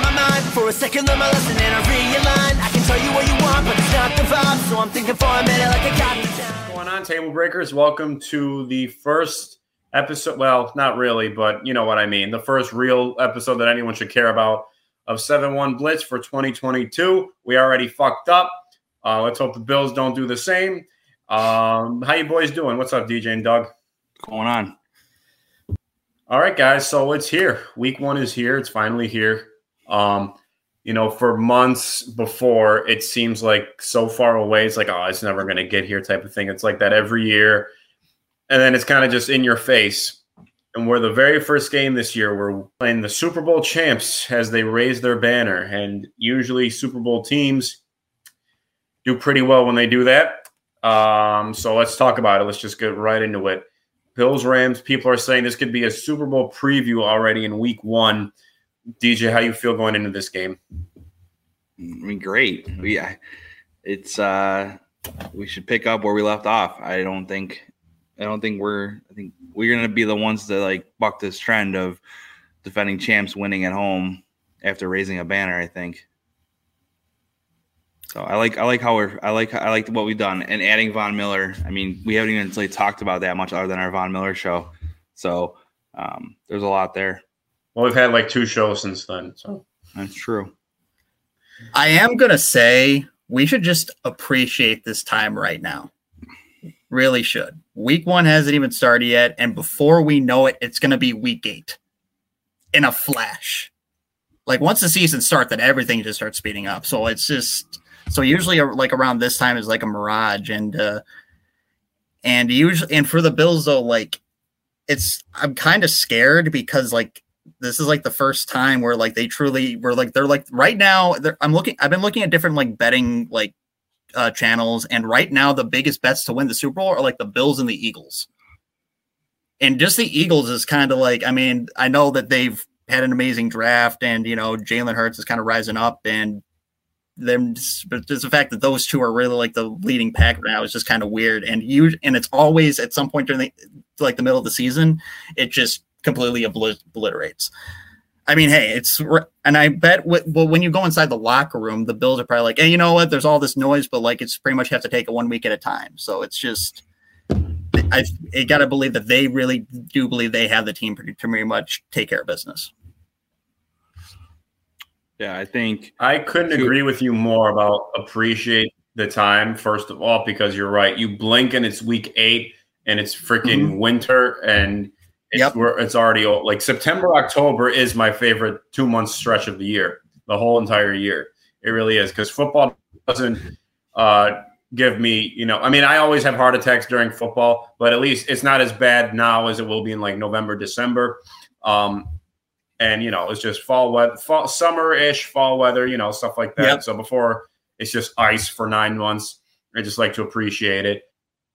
my mind. For a second, learn my lesson and I realign. I can tell you what you want, but it's not the vibe. So I'm thinking for a minute like I got the time. What's going on, Table Breakers? Welcome to the first episode. Well, not really, but you know what I mean. The first real episode that anyone should care about of 7-1 Blitz for 2022. We already fucked up. Let's hope the Bills don't do the same. How you boys doing? What's up, DJ and Doug? What's going on? All right, guys. So it's here. Week 1 is here. It's finally here. For months before, it seems like so far away. It's like, oh, it's never going to get here type of thing. It's like that every year. And then it's kind of just in your face. And we're the very first game this year. We're playing the Super Bowl champs as they raise their banner. And usually Super Bowl teams do pretty well when they do that. So let's talk about it. Let's just get right into it. Bills, Rams, people are saying this could be a Super Bowl preview already in week 1. DJ, how you feel going into this game? I mean, great. Yeah, it's we should pick up where we left off. I think we're going to be the ones that like buck this trend of defending champs winning at home after raising a banner, I think. So I like what we've done and adding Von Miller. I mean, we haven't even really talked about that much other than our Von Miller show. So there's a lot there. Well, we've had like 2 shows since then. So that's true. I am going to say we should just appreciate this time right now. Really should. Week 1 hasn't even started yet. And before we know it, it's going to be week 8 in a flash. Like once the season starts, then everything just starts speeding up. So it's just... So usually like around this time is like a mirage and for the Bills though, like I'm kind of scared because like this is like the first time where like they truly were like, they're like right now I've been looking at different like betting like channels, and right now the biggest bets to win the Super Bowl are like the Bills and the Eagles. And just the Eagles is kind of like, I mean, I know that they've had an amazing draft and, Jalen Hurts is kind of rising up and but just the fact that those two are really like the leading pack right now is just kind of weird. And it's always at some point during the middle of the season, it just completely obliterates. I mean, hey, and I bet when you go inside the locker room, the Bills are probably like, hey, you know what? There's all this noise, but like, it's pretty much have to take it 1 week at a time. So it's just, I got to believe that they really do believe they have the team to pretty much take care of business. Yeah, I think I couldn't agree with you more about appreciate the time, first of all, because you're right. You blink and it's week 8 and it's freaking winter and it's already like September, October is my favorite 2-month stretch of the year, the whole entire year. It really is because football doesn't give me, I mean, I always have heart attacks during football, but at least it's not as bad now as it will be in like November, December. And, it's just fall weather, summer-ish fall weather, stuff like that. Yep. So before it's just ice for 9 months, I just like to appreciate it.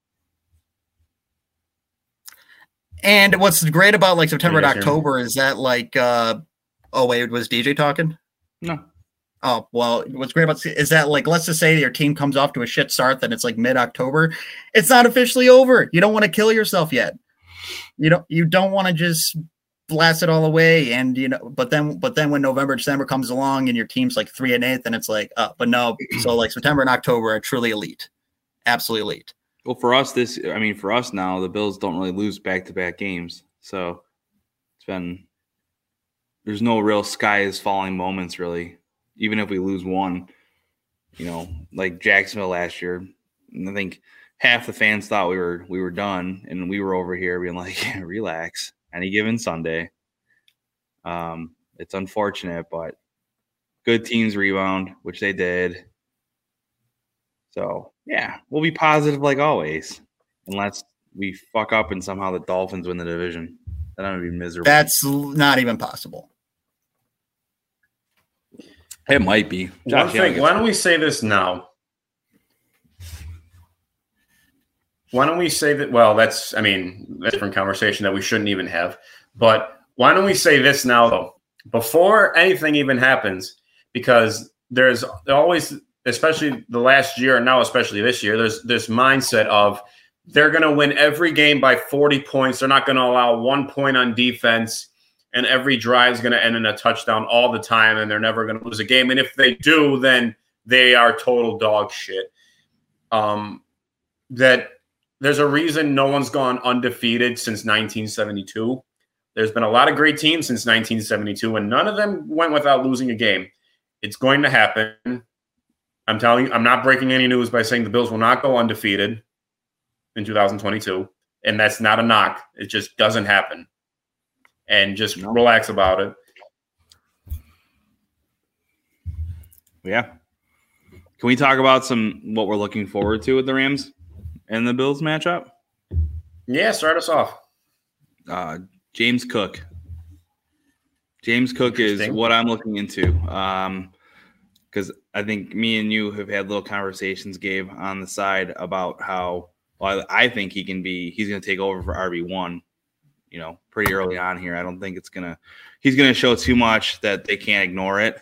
And what's great about like September and October is that like, was DJ talking? No. Oh, well, what's great about is that like, let's just say your team comes off to a shit start, then it's like mid-October. It's not officially over. You don't want to kill yourself yet. You don't want to just blast it all away, and but then when November, December comes along and your team's like 3-8, then it's like, but no. So like September and October are truly elite, absolutely elite. Well, for us now, the Bills don't really lose back-to-back games, so there's no real sky is falling moments really. Even if we lose one, like Jacksonville last year, I think half the fans thought we were done, and we were over here being like, relax. Any given Sunday. It's unfortunate, but good teams rebound, which they did. So, yeah, we'll be positive like always, unless we fuck up and somehow the Dolphins win the division. Then I'm going to be miserable. That's not even possible. It might be. Why don't we say this now? Why don't we say that? Well, that's a different conversation that we shouldn't even have. But why don't we say this now, though, before anything even happens? Because there's always, especially the last year and now especially this year, there's this mindset of they're going to win every game by 40 points. They're not going to allow 1 point on defense. and every drive is going to end in a touchdown all the time, and they're never going to lose a game. And if they do, then they are total dog shit. That there's a reason no one's gone undefeated since 1972. There's been a lot of great teams since 1972, and none of them went without losing a game. It's going to happen. I'm telling you, I'm not breaking any news by saying the Bills will not go undefeated in 2022, and that's not a knock. It just doesn't happen. And just relax about it. Yeah. Can we talk about what we're looking forward to with the Rams and the Bills matchup? Yeah, start us off. James Cook. James Cook is what I'm looking into. Because I think me and you have had little conversations, Gabe, on the side about how I think he's going to take over for RB1, pretty early on here. I don't think he's going to show too much that they can't ignore it.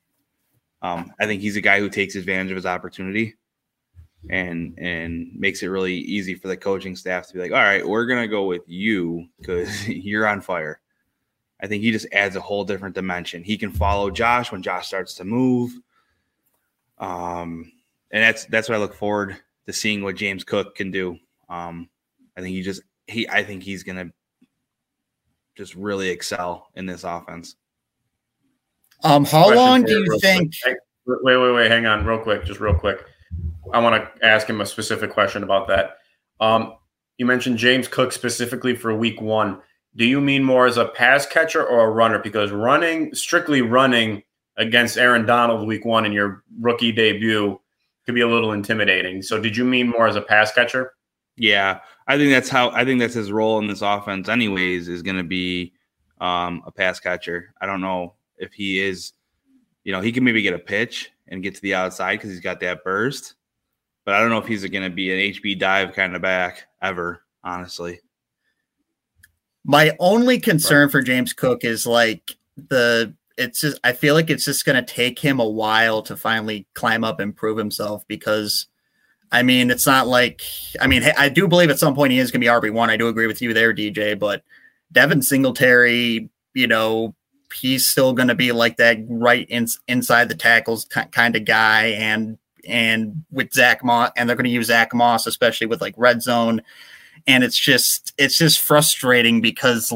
I think he's a guy who takes advantage of his opportunity and makes it really easy for the coaching staff to be like, all right, we're going to go with you because you're on fire. I think he just adds a whole different dimension. He can follow Josh when Josh starts to move. And that's what I look forward to seeing what James Cook can do. I think he's going to just really excel in this offense. How long do you think? Wait, hang on real quick. I want to ask him a specific question about that. You mentioned James Cook specifically for week 1. Do you mean more as a pass catcher or a runner? Because strictly running against Aaron Donald week 1 in your rookie debut could be a little intimidating. So did you mean more as a pass catcher? Yeah, I think that's his role in this offense anyways, is going to be a pass catcher. I don't know if he is, he can maybe get a pitch and get to the outside because he's got that burst. But I don't know if he's going to be an HB dive kind of back ever, honestly. My only concern for James Cook is I feel like it's just going to take him a while to finally climb up and prove himself because, it's not like – I do believe at some point he is going to be RB1. I do agree with you there, DJ, but Devin Singletary, he's still going to be like that inside the tackles kind of guy and with Zach Moss, and they're going to use Zach Moss, especially with red zone. And it's just frustrating because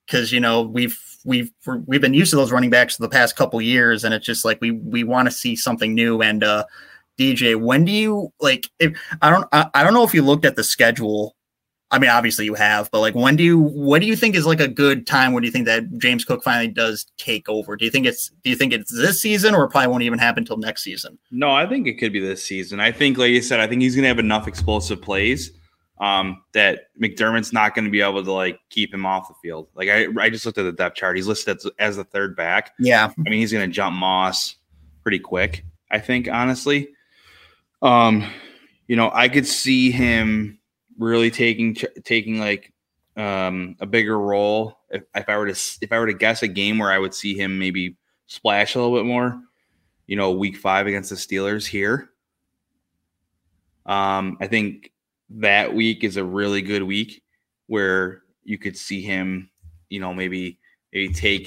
we've been used to those running backs for the past couple years, and it's just we want to see something new. And DJ, when do you I don't know if you looked at the schedule. Obviously you have, but what do you think is a good time? When do you think that James Cook finally does take over? Do you think it's this season, or it probably won't even happen until next season? No, I think it could be this season. I think, like you said, I think he's going to have enough explosive plays that McDermott's not going to be able to keep him off the field. I just looked at the depth chart. He's listed as the third back. Yeah. He's going to jump Moss pretty quick, I think, honestly. I could see him really taking a bigger role. If I were to guess a game where I would see him maybe splash a little bit more, week 5 against the Steelers here. I think that week is a really good week where you could see him, maybe take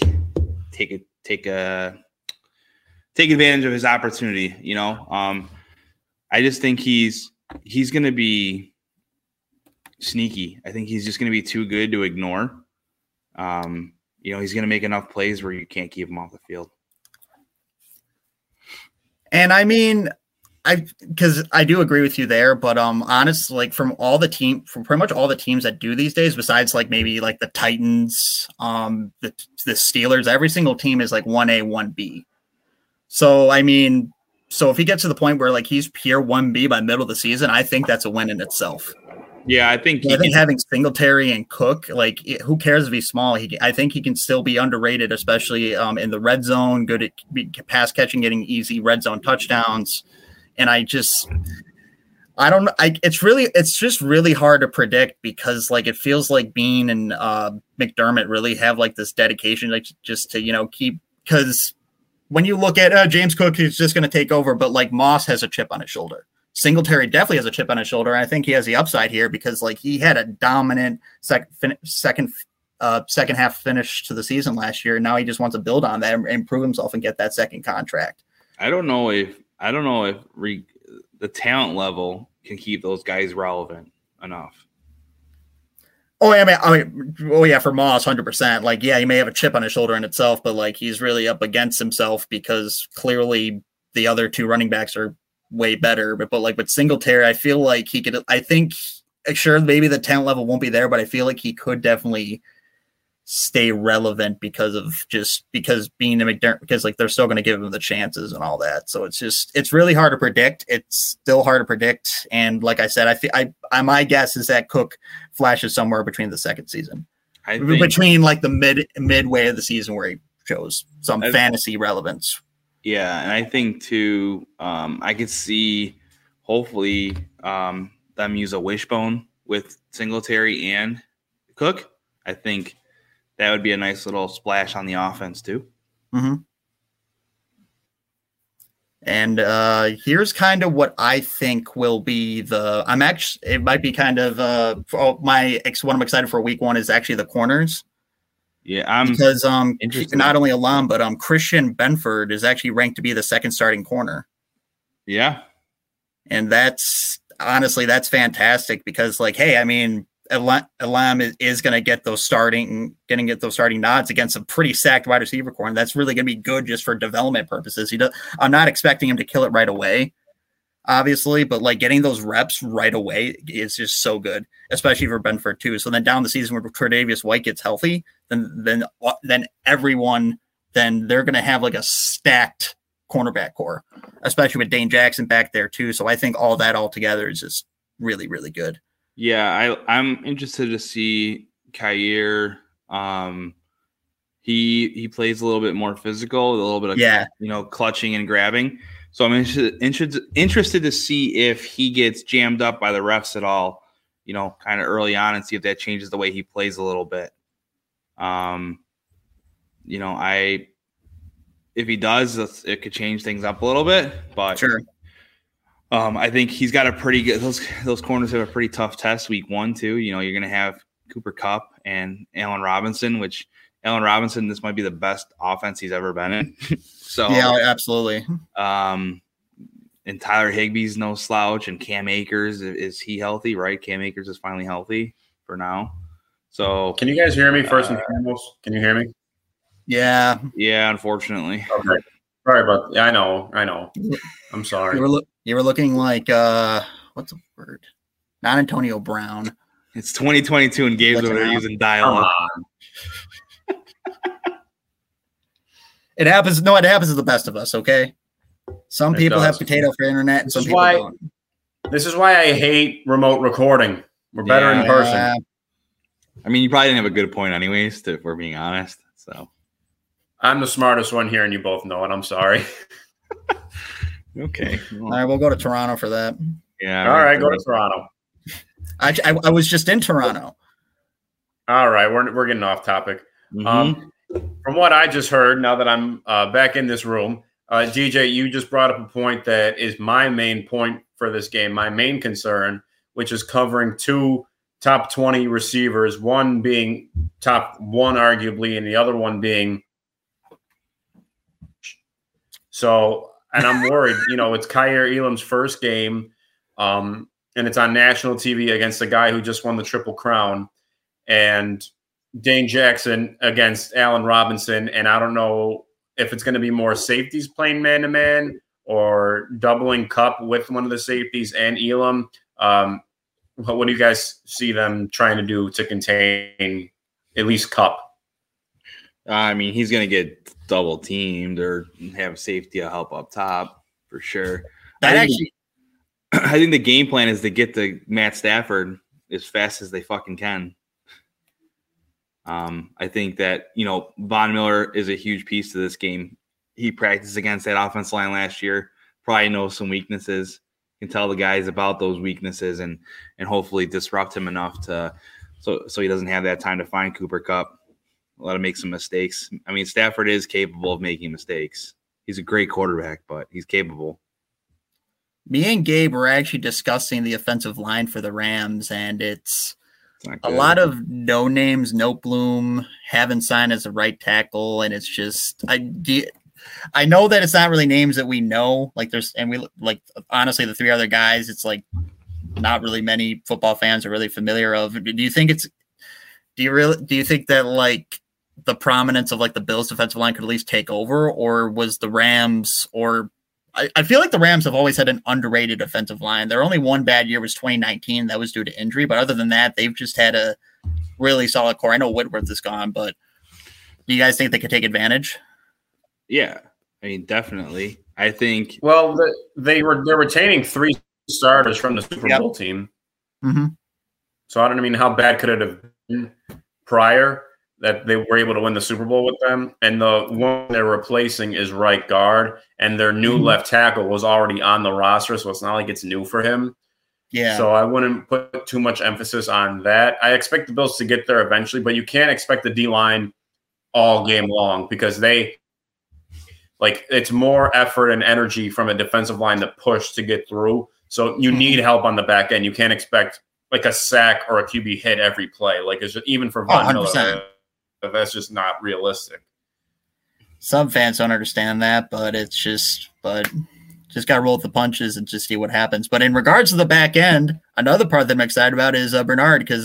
advantage of his opportunity. I just think he's going to be sneaky. I think he's just going to be too good to ignore. He's going to make enough plays where you can't keep him off the field. And because I do agree with you there, but honestly, from pretty much all the teams that do these days, besides maybe the Titans, the Steelers, every single team is 1A, 1B. So if he gets to the point where he's pure 1B by middle of the season, I think that's a win in itself. Yeah, I think having Singletary and Cook, who cares if he's small? I think he can still be underrated, especially in the red zone, good at pass catching, getting easy red zone touchdowns. And I don't know. It's just really hard to predict because it feels like Bean and McDermott really have this dedication, just to, keep, because when you look at James Cook, he's just going to take over, but Moss has a chip on his shoulder. Singletary definitely has a chip on his shoulder. And I think he has the upside here because he had a dominant second second half finish to the season last year. And now he just wants to build on that and improve himself and get that second contract. I don't know if the talent level can keep those guys relevant enough. Oh yeah, for Moss, 100%. Like, yeah, he may have a chip on his shoulder in itself, but like he's really up against himself because clearly the other two running backs are way better. But like with Singletary, I feel like he could. I think sure maybe the talent level won't be there, but I feel like he could definitely stay relevant because being a McDermott, because like they're still going to give him the chances and all that. So it's really hard to predict. It's still hard to predict. And like I said, my guess is that Cook flashes somewhere between the second season, between like the midway of the season where he shows some fantasy relevance. Yeah. And I think too, I could see hopefully them use a wishbone with Singletary and Cook. I think that would be a nice little splash on the offense too. Mm-hmm. And here's kind of what I think will be it might be kind of one I'm excited for week one is actually the corners. Yeah, because not only Alam, but Christian Benford is actually ranked to be the second starting corner. Yeah. And that's fantastic because like, hey, I mean, Elam is going to get those starting nods against a pretty stacked wide receiver core, and that's really going to be good just for development purposes. I'm not expecting him to kill it right away, obviously, but like getting those reps right away is just so good, especially for Benford too. So then down the season when Tre'Davious White gets healthy, then everyone, then they're going to have like a stacked cornerback core, especially with Dane Jackson back there too. So I think all that all together is just really, really good. Yeah, I'm interested to see Kyer. He plays a little bit more physical, a little bit of clutching and grabbing. So I'm interested to see if he gets jammed up by the refs at all, kind of early on, and see if that changes the way he plays a little bit. If he does, it could change things up a little bit. But sure. I think he's got a pretty good. Those corners have a pretty tough test week one too. You're going to have Cooper Kupp and Allen Robinson, which Allen Robinson, this might be the best offense he's ever been in. So yeah, absolutely. And Tyler Higbee's no slouch, and Cam Akers, is he healthy? Right, Cam Akers is finally healthy for now. So can you guys hear me first and foremost? Can you hear me? Yeah. Yeah, unfortunately. Okay. Sorry about. Yeah, I know. I'm sorry. You were looking like what's the word? Not Antonio Brown. It's 2022 and games where they're using dial-up. It happens. No, it happens to the best of us. Okay. Some people have potato for internet, and some people don't. This is why I hate remote recording. We're better in person. I mean, you probably didn't have a good point, anyways. If we're being honest, so I'm the smartest one here, and you both know it. I'm sorry. Okay. All right, we'll go to Toronto for that. Yeah. All right, go to Toronto. I was just in Toronto. All right, we're getting off topic. Mm-hmm. From what I just heard, now that I'm back in this room, DJ, you just brought up a point that is my main point for this game, my main concern, which is covering two top 20 receivers, one being top one arguably, and the other one being so. And I'm worried, it's Kyer Elam's first game, and it's on national TV against the guy who just won the Triple Crown, and Dane Jackson against Allen Robinson. And I don't know if it's going to be more safeties playing man-to-man or doubling Kupp with one of the safeties and Elam. What do you guys see them trying to do to contain at least Kupp? I mean, he's going to get double teamed or have safety help up top for sure. I think the game plan is to get to Matt Stafford as fast as they fucking can. I think that, Von Miller is a huge piece to this game. He practiced against that offensive line last year, probably knows some weaknesses, can tell the guys about those weaknesses and hopefully disrupt him enough so he doesn't have that time to find Cooper Kupp. Let him make some mistakes. I mean, Stafford is capable of making mistakes. He's a great quarterback, but he's capable. Me and Gabe were actually discussing the offensive line for the Rams, and it's A lot of no names, no Bloom, haven't signed as a right tackle, and it's just I know that it's not really names that we know. Like honestly, the three other guys, it's like not really many football fans are really familiar of. Do you think that like the prominence of like the Bills defensive line could at least take over, or was the Rams or I feel like the Rams have always had an underrated offensive line. Their only one bad year was 2019. That was due to injury. But other than that, they've just had a really solid core. I know Whitworth is gone, but do you guys think they could take advantage? Yeah, I mean, definitely. I think. Well, they're retaining 3 starters from the Super Bowl team. Mm-hmm. So I don't mean how bad could it have been prior that they were able to win the Super Bowl with them. And the one they're replacing is right guard, and their new left tackle was already on the roster, so it's not like it's new for him. Yeah. So I wouldn't put too much emphasis on that. I expect the Bills to get there eventually, but you can't expect the D-line all game long because it's more effort and energy from a defensive line to push to get through. So you need help on the back end. You can't expect like a sack or a QB hit every play. Like it's just, even for Von Miller, that's just not realistic. Some fans don't understand that, but just got to roll with the punches and just see what happens. But in regards to the back end, another part that I'm excited about is Bernard, because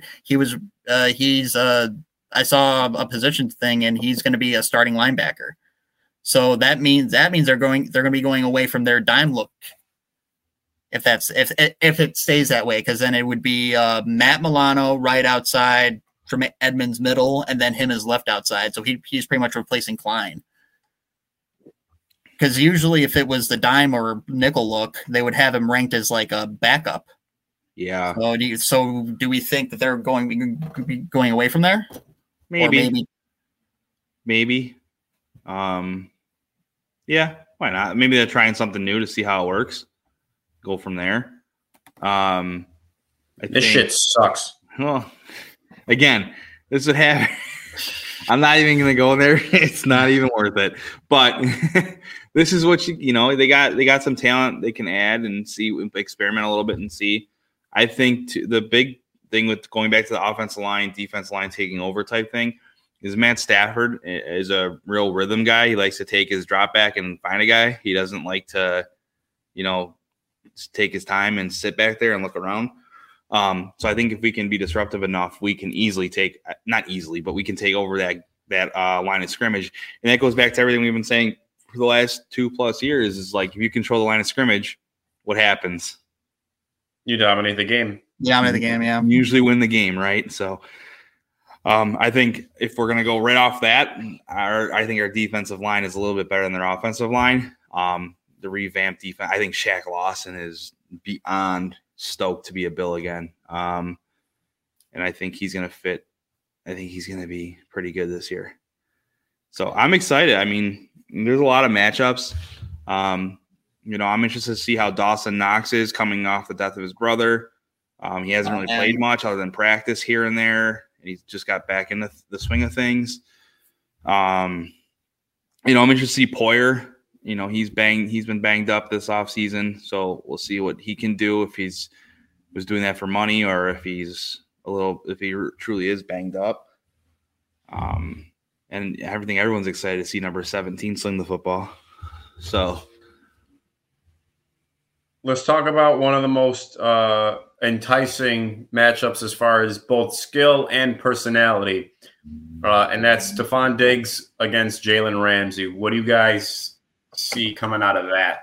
I saw a position thing and he's going to be a starting linebacker. So that means they're going to be going away from their dime look. If it stays that way, because then it would be Matt Milano right outside from Edmonds middle, and then him as left outside. So he's pretty much replacing Klein. Because usually if it was the dime or nickel look, they would have him ranked as like a backup. Yeah. So do we think that they're going away from there? Maybe. Yeah, why not? Maybe they're trying something new to see how it works. Go from there. This shit sucks. Well, again, this would happen. I'm not even going to go there. It's not even worth it. But this is what they got some talent they can add and see, experiment a little bit and see. I think the big thing with going back to the offensive line, defensive line taking over type thing is Matt Stafford is a real rhythm guy. He likes to take his drop back and find a guy. He doesn't like to, take his time and sit back there and look around. So I think if we can be disruptive enough, we can easily we can take over that line of scrimmage. And that goes back to everything we've been saying for the last 2+ years is like, if you control the line of scrimmage, what happens? You dominate the game. Yeah. You usually win the game, right? So I think if we're going to go right off that, I think our defensive line is a little bit better than their offensive line. The revamped defense, I think Shaq Lawson is beyond stoked to be a Bill again. And I think he's going to fit. I think he's going to be pretty good this year. So I'm excited. I mean, there's a lot of matchups. I'm interested to see how Dawson Knox is coming off the death of his brother. He hasn't really played much other than practice here and there. He's just got back into the swing of things. I'm interested to see Poyer. He's been banged up this offseason, so we'll see what he can do, if he's was doing that for money or if he truly is banged up. And everyone's excited to see number 17 sling the football. So let's talk about one of the most enticing matchups as far as both skill and personality. And that's Stefon Diggs against Jalen Ramsey. What do you guys see coming out of that?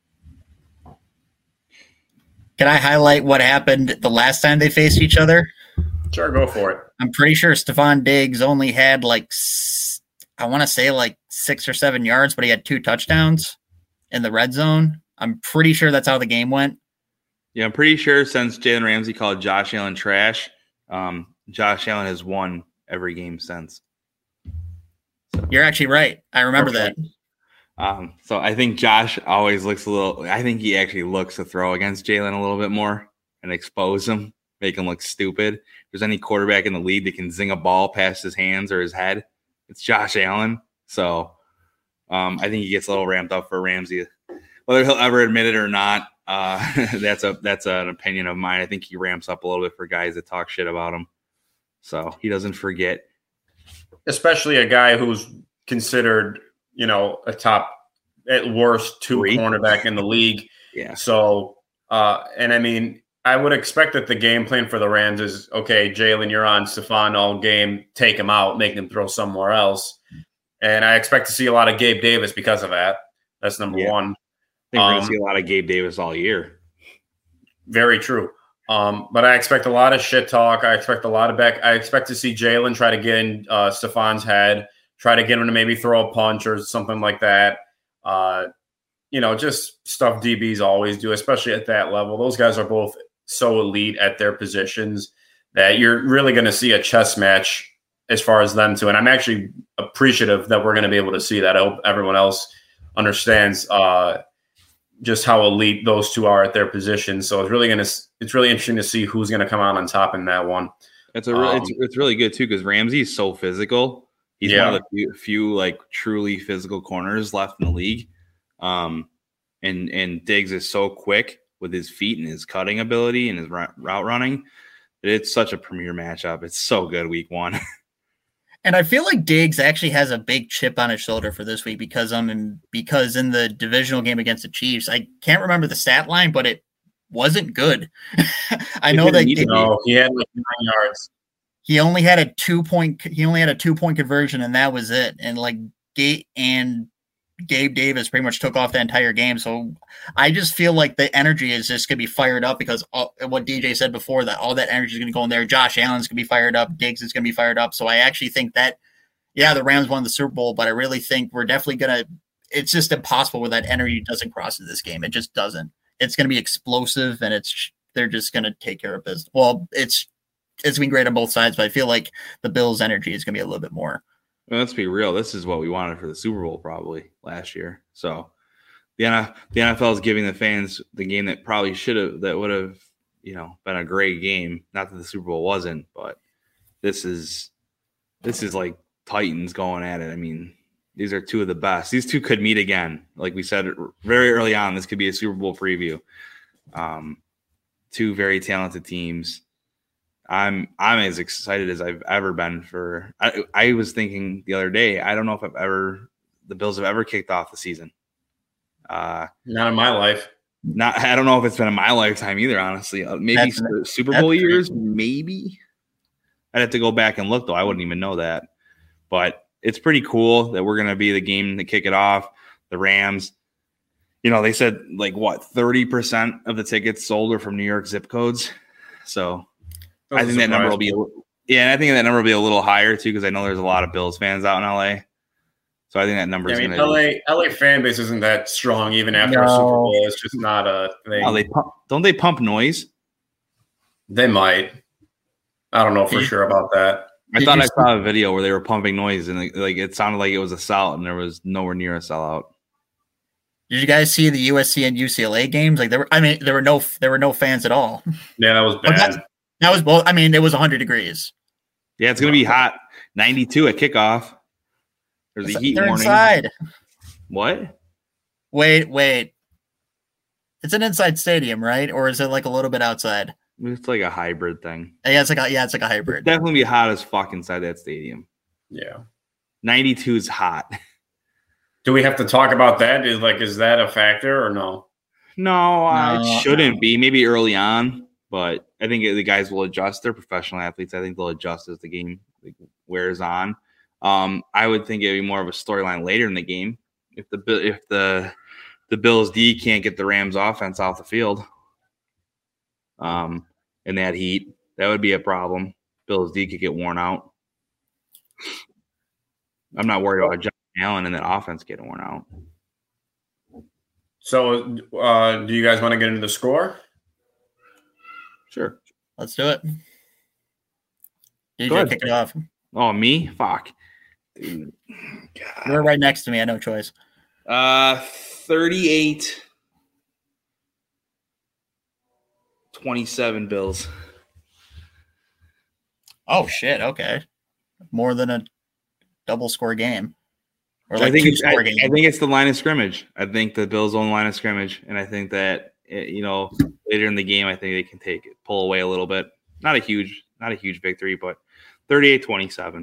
Can I highlight what happened the last time they faced each other? Sure, go for it. I'm pretty sure Stefon Diggs only had 6 or 7 yards, but he had 2 touchdowns in the red zone. I'm pretty sure that's how the game went. Yeah, I'm pretty sure since Jalen Ramsey called Josh Allen trash, Josh Allen has won every game since. You're actually right. I remember that. So I think Josh always looks I think he actually looks to throw against Jalen a little bit more and expose him, make him look stupid. If there's any quarterback in the league that can zing a ball past his hands or his head, it's Josh Allen. So I think he gets a little ramped up for Ramsey. whether he'll ever admit it or not, that's an opinion of mine. I think he ramps up a little bit for guys that talk shit about him, so he doesn't forget. Especially a guy who's considered, a top at worst 2 cornerback in the league. Yeah. So, and I mean, I would expect that the game plan for the Rams is, okay, Jalen, you're on Stephon all game, take him out, make him throw somewhere else. And I expect to see a lot of Gabe Davis because of that. That's number one. I think we're going to see a lot of Gabe Davis all year. Very true. But I expect a lot of shit talk. I expect a lot of I expect to see Jalen try to get in Stephon's head, try to get him to maybe throw a punch or something like that. Just stuff DBs always do, especially at that level. Those guys are both so elite at their positions that you're really going to see a chess match as far as them two. And I'm actually appreciative that we're going to be able to see that. I hope everyone else understands just how elite those two are at their positions. So it's really interesting to see who's going to come out on top in that one. It's really good too, because Ramsey is so physical. He's one of the few like truly physical corners left in the league. And Diggs is so quick with his feet and his cutting ability and his route running. It's such a premier matchup. It's so good week 1. And I feel like Diggs actually has a big chip on his shoulder for this week because in the divisional game against the Chiefs, I can't remember the stat line, but it wasn't good. I know that he had like 9 yards. He only had a 2-point conversion, and that was it. And like Gabe Davis pretty much took off the entire game. So I just feel like the energy is just going to be fired up because what DJ said before, that all that energy is going to go in there. Josh Allen's going to be fired up. Diggs is going to be fired up. So I actually think that, the Rams won the Super Bowl, but I really think we're definitely going to – it's just impossible where that energy doesn't cross in this game. It just doesn't. It's going to be explosive, and they're just going to take care of business. Well, it's been great on both sides, but I feel like the Bills' energy is going to be a little bit more. Well, let's be real. This is what we wanted for the Super Bowl probably last year. So the NFL is giving the fans the game that probably would have, been a great game. Not that the Super Bowl wasn't, but this is like Titans going at it. I mean, these are two of the best. These two could meet again. Like we said very early on, this could be a Super Bowl preview. Two very talented teams. I'm as excited as I've ever been for. I was thinking the other day, I don't know if the Bills have ever kicked off the season. Not in my life. I don't know if it's been in my lifetime either. Honestly, maybe Super Bowl years, maybe. I'd have to go back and look though. I wouldn't even know that, but it's pretty cool that we're going to be the game to kick it off. The Rams. They said like 30% of the tickets sold are from New York zip codes, so. I think that number will be, I think that number will be a little higher too, because I know there's a lot of Bills fans out in LA. So I think that number is going to. LA fan base isn't that strong even after a Super Bowl. It's just not a thing. Don't they pump noise? They might. I don't know for sure about that. I thought I saw a video where they were pumping noise and it sounded like it was a sellout, and there was nowhere near a sellout. Did you guys see the USC and UCLA games? Like there were no fans at all. Yeah, that was bad. That was both. I mean, it was 100 degrees. Yeah, it's going to be hot. 92 at kickoff. There's a heat warning. Inside. What? Wait. It's an inside stadium, right? Or is it like a little bit outside? It's like a hybrid thing. Yeah, it's like a hybrid. It's definitely be hot as fuck inside that stadium. Yeah. 92 is hot. Do we have to talk about that? Is that a factor or no? No, it shouldn't be. Maybe early on. But I think the guys will adjust. They're professional athletes. I think they'll adjust as the game wears on. I would think it'd be more of a storyline later in the game if the Bills D can't get the Rams offense off the field. In that heat, that would be a problem. Bills D could get worn out. I'm not worried about Josh Allen and that offense getting worn out. So, do you guys want to get into the score? Sure. Let's do it. DJ, kick it off. Oh, me? Fuck. Dude. God. You're right next to me. I have no choice. 38 27 Bills. Oh, shit. Okay. More than a double score game. Or I think two-score game. I think it's the line of scrimmage. I think the Bills own line of scrimmage, and I think that later in the game, I think they can pull away a little bit. Not a huge victory, but 38-27.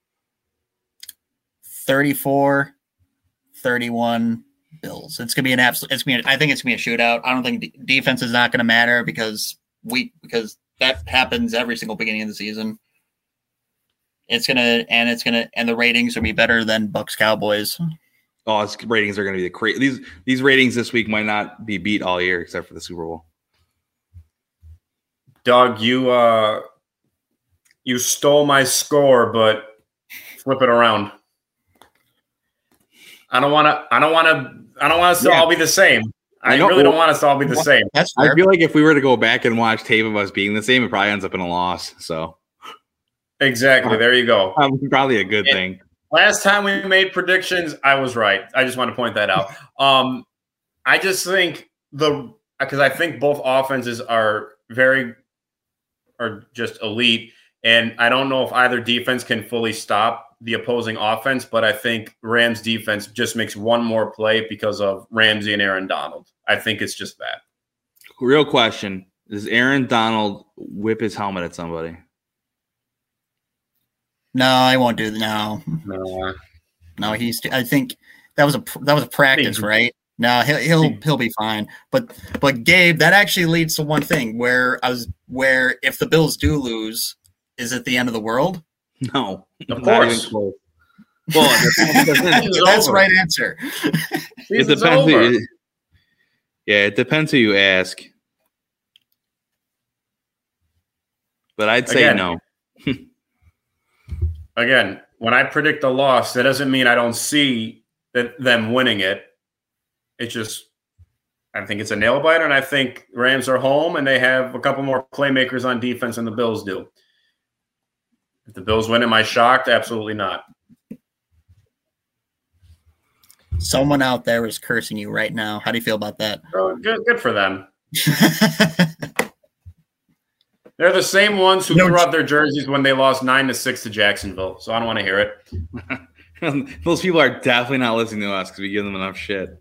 34-31 Bills. It's gonna be I think it's gonna be a shootout. I don't think defense is not gonna matter because that happens every single beginning of the season. And the ratings will be better than Bucks Cowboys. Oh, its ratings are going to be the crazy. These ratings this week might not be beat all year except for the Super Bowl. Doug, you stole my score, but flip it around. I don't want us to all be the same. I really don't want us to all be the same. That's fair. I feel like if we were to go back and watch tape of us being the same, it probably ends up in a loss. So exactly, there you go. Probably a good thing. Last time we made predictions, I was right. I just want to point that out. I just think because I think both offenses are just elite, and I don't know if either defense can fully stop the opposing offense, but I think Rams defense just makes one more play because of Ramsey and Aaron Donald. I think it's just that. Real question: does Aaron Donald whip his helmet at somebody? No, I won't do that. No. I think that was a practice, right? No, he'll be fine. But Gabe, that actually leads to one thing where if the Bills do lose, is it the end of the world? No, of course. Well, that's the right answer. It depends. It depends who you ask. But I'd say no. Again, when I predict a loss, that doesn't mean I don't see them winning it. It's just, I think it's a nail biter, and I think Rams are home, and they have a couple more playmakers on defense than the Bills do. If the Bills win, am I shocked? Absolutely not. Someone out there is cursing you right now. How do you feel about that? Oh, good for them. They're the same ones who threw out their jerseys when they lost 9-6 to Jacksonville. So I don't want to hear it. Those people are definitely not listening to us because we give them enough shit.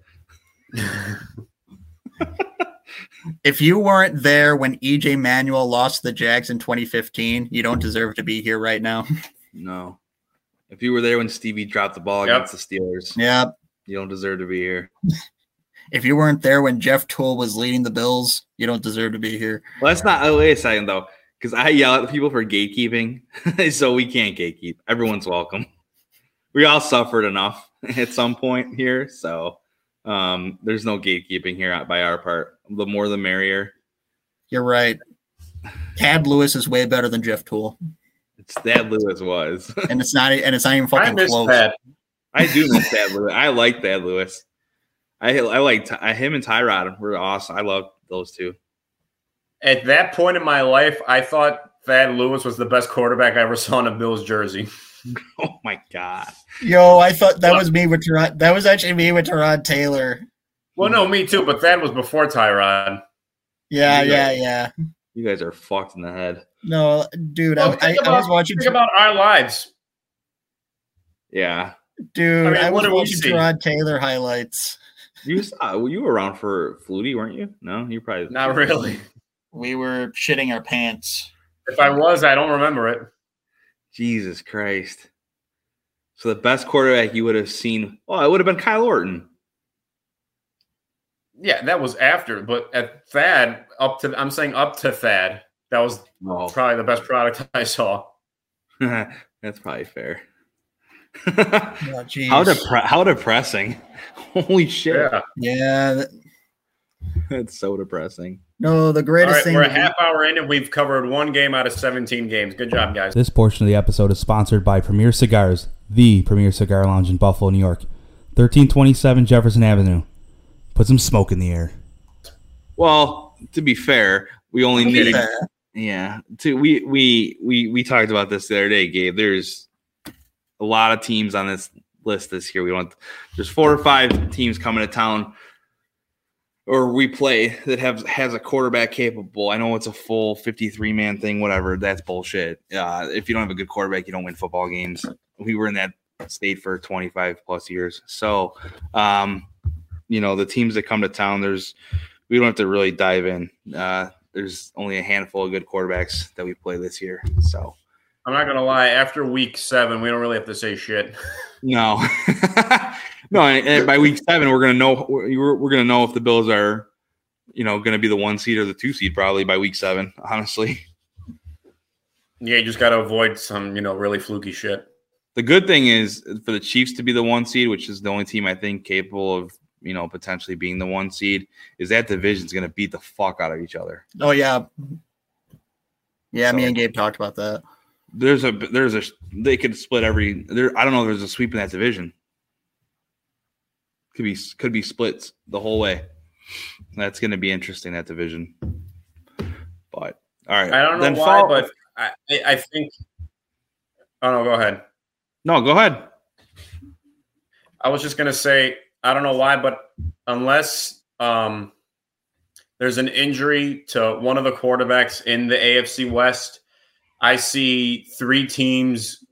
If you weren't there when EJ Manuel lost to the Jags in 2015, you don't deserve to be here right now. No. If you were there when Stevie dropped the ball against the Steelers, you don't deserve to be here. If you weren't there when Jeff Toole was leading the Bills, you don't deserve to be here. Well, that's not. Oh, wait a second, though, because I yell at people for gatekeeping, so we can't gatekeep. Everyone's welcome. We all suffered enough at some point here, so there's no gatekeeping here by our part. The more, the merrier. You're right. Tad Lewis is way better than Jeff Toole. It's Thad Lewis was, and it's not even fucking close. Thad. I do miss Thad Lewis. I like Thad Lewis. I like him and Tyrod were awesome. I love those two. At that point in my life, I thought Thad Lewis was the best quarterback I ever saw in a Bills jersey. Oh my god! Yo, I thought that was me with Tyrod. That was actually me with Tyrod Taylor. Well, no, me too. But Thad was before Tyrod. Yeah. You guys are fucked in the head. No, dude, I was watching. Think about our lives. Yeah, dude, I was watching Tyrod Taylor highlights. You were around for Flutie, weren't you? No, you probably not really. We were shitting our pants. If I was, I don't remember it. Jesus Christ! So the best quarterback you would have seen? Oh, it would have been Kyle Orton. Yeah, that was after. But at Thad, I'm saying up to Thad, that was probably the best product I saw. That's probably fair. How depressing. Holy shit. Yeah. That's so depressing. No, the greatest thing. We're a half hour in and we've covered one game out of 17 games. Good job, guys. This portion of the episode is sponsored by Premier Cigars, the premier cigar lounge in Buffalo, New York. 1327 Jefferson Avenue. Put some smoke in the air. Well, to be fair, we only need we talked about this the other day, Gabe. There's a lot of teams on this list this year. There's 4 or 5 teams coming to town or we play that has a quarterback capable. I know it's a full 53-man thing, whatever. That's bullshit. If you don't have a good quarterback, you don't win football games. We were in that state for 25 plus years. So, the teams that come to town, we don't have to really dive in. There's only a handful of good quarterbacks that we play this year. So I'm not gonna lie. After week 7, we don't really have to say shit. no, no. And by week 7, we're gonna know. We're gonna know if the Bills are, gonna be the 1 seed or the 2 seed probably by week 7. Honestly. Yeah, you just got to avoid some, really fluky shit. The good thing is for the Chiefs to be the 1 seed, which is the only team I think capable of, potentially being the 1 seed, is that division's going to beat the fuck out of each other. Oh yeah. Yeah, so, me and Gabe talked about that. They could split I don't know if there's a sweep in that division. Could be splits the whole way. That's going to be interesting, that division. But all right. I don't know why, but I think. Oh no, go ahead. No, go ahead. I was just gonna say I don't know why, but unless there's an injury to one of the quarterbacks in the AFC West, I see 3 teams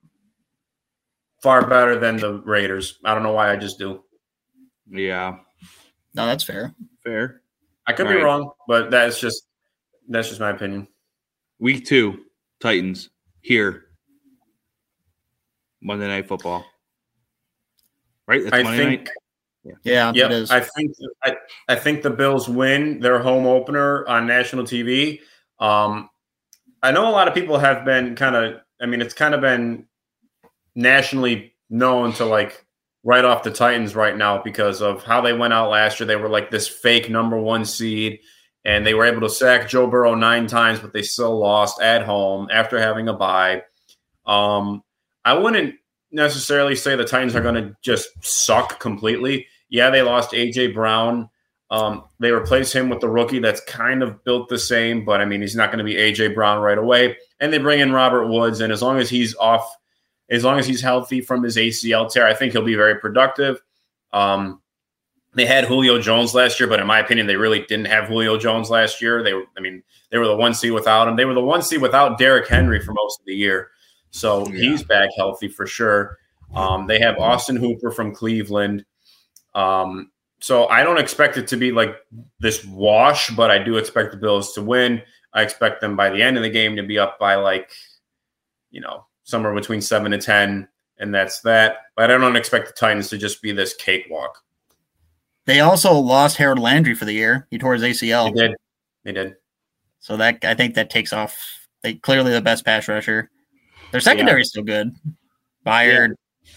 far better than the Raiders. I don't know why, I just do. Yeah. No, that's fair. Fair. I could be wrong, but that's just my opinion. Week 2, Titans here. Monday Night Football. Right? That's Monday night? Yeah, it is. I think the Bills win their home opener on national TV. I know a lot of people have been it's kind of been nationally known to write off the Titans right now because of how they went out last year. They were like this fake number 1 seed, and they were able to sack Joe Burrow 9 times, but they still lost at home after having a bye. I wouldn't necessarily say the Titans are going to just suck completely. Yeah, they lost A.J. Brown. They replace him with the rookie that's kind of built the same, but, he's not going to be A.J. Brown right away. And they bring in Robert Woods, and as long as he's healthy from his ACL tear, I think he'll be very productive. They had Julio Jones last year, but in my opinion, they really didn't have Julio Jones last year. They were the 1 seed without him. They were the 1 seed without Derrick Henry for most of the year. So he's back healthy for sure. They have Austin Hooper from Cleveland. So I don't expect it to be like this wash, but I do expect the Bills to win. I expect them by the end of the game to be up by somewhere between 7 to 10, and that's that. But I don't expect the Titans to just be this cakewalk. They also lost Harold Landry for the year. He tore his ACL. They did. So that I think that takes off. They clearly the best pass rusher. Their secondary is still good. Byard.